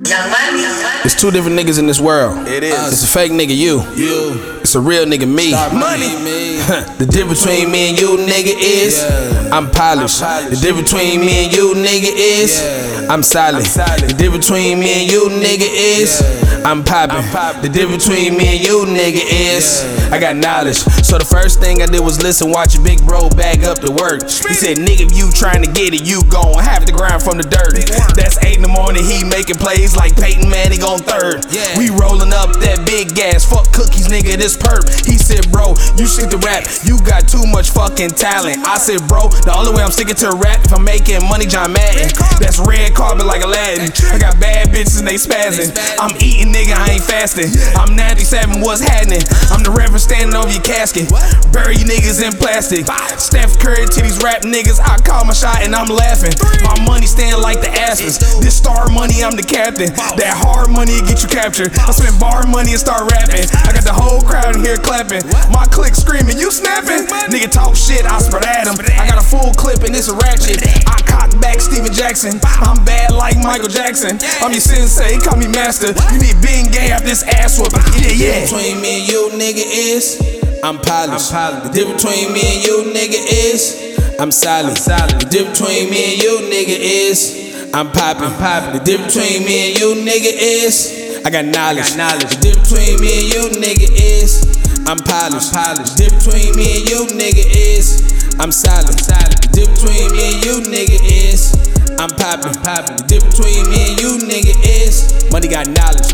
It's two different niggas in this world. It is. It's a fake nigga, you. It's a real nigga, me. Money. The difference between me and you, nigga, is I'm polished. The difference between me and you, nigga, is I'm silent. The difference between me and you, nigga, is I'm poppin'. The difference between me and you, nigga, is I got knowledge. So the first thing I did was listen, watch your big bro bag up to work. He said, nigga, if you trying to get it, you gon' have to grind from the dirt. That's 8 in the morning, he making plays like Peyton Manning on third. We rollin' up that big gas, fuck cookies, nigga, this perp. He said, bro, you stick to rap, you got too much fucking talent. I said, bro, the only way I'm sticking to rap if I'm making money, John Madden. That's red carpet like Aladdin. I got bad bitches and they spazzing. I'm eating, nigga, I ain't fasting. I'm 97, what's happening? I'm the reverend standing over your casket. Bury you niggas in plastic. Steph Curry to these rap niggas, I call my shot and I'm laughing. My money stand like the Aspens. This star money, I'm the captain. That hard money get you captured. I spend bar money and start rapping. I got the whole crowd in here clapping. My clique screaming, you snapping? Nigga talk shit, I spread at him. I got a full clip and it's a ratchet. I cock back Steven Jackson. I'm bad like Michael Jackson. I'm your sensei, call me master. You need being gay after this ass whooping. Yeah. Between me and you, nigga, is I'm polished. The difference between me and you, nigga, is I'm silent. The difference between me and you, nigga, is I'm poppin'. The difference between me and you, nigga, is I got knowledge. The difference between me and you, nigga, is I'm polished. The difference between me and you, nigga, is I'm silent. The difference between me and you, nigga, is I'm poppin'. The difference between me and you, nigga, is money got knowledge.